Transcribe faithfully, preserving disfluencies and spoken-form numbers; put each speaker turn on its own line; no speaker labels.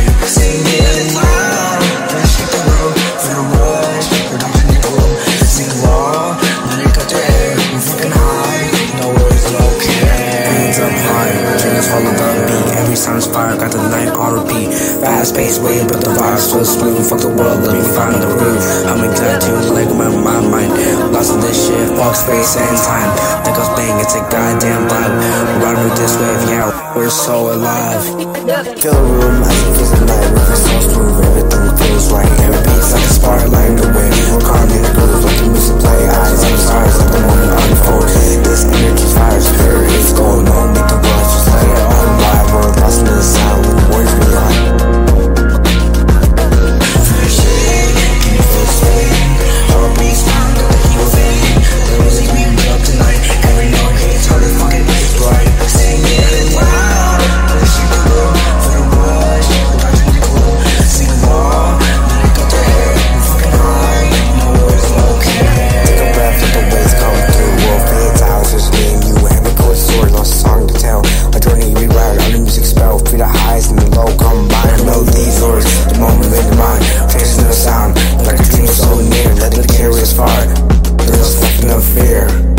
Sing it loud. Let's hit the road for the rush. We're not in the room. Sing along. Let it cut your hair. I'm fucking high. No worries, okay.
Hands up high, fingers follow the beat. Every sound's fire, got the night on repeat. Fast paced wave, but the vibes so smooth. Fuck the world, let me find the groove. I'm in tune like my, my mind. Lost in this shit, fuck space and time. Think goes bang, it's a goddamn vibe. Run with this wave, yeah, we're so alive.
Fill the room as it feels the night. River so smooth, everything feels right. Every beat's like a spark, lighting the way. Calm in the groove, let the music play. Eyes on the stars, let the moment unfold. This energy's fire, spirit is gold. No need to rush, just let it unwind. We're lost in the sound, with the words beyond.
Fresh air, can you feel the swing? Heartbeats down, got the heat within. The music's beating up tonight. Every note hits hard, the fucking beat's right. Sing it loud. Let's hit the road for the rush. We're not in the club. Sing along. Let it cut your hair. I'm fucking high. No worries, okay.
Take a breath, let the waves come through. World fades out, it's just me and you. Every chord story, lost a song to tell. A journey rewrite on the music spell. Feel the highs and the low combine. Melodies, lords, the moment in the mind. Chasing the sound, like a dream so near. Let it carry us far. There's nothing of fear.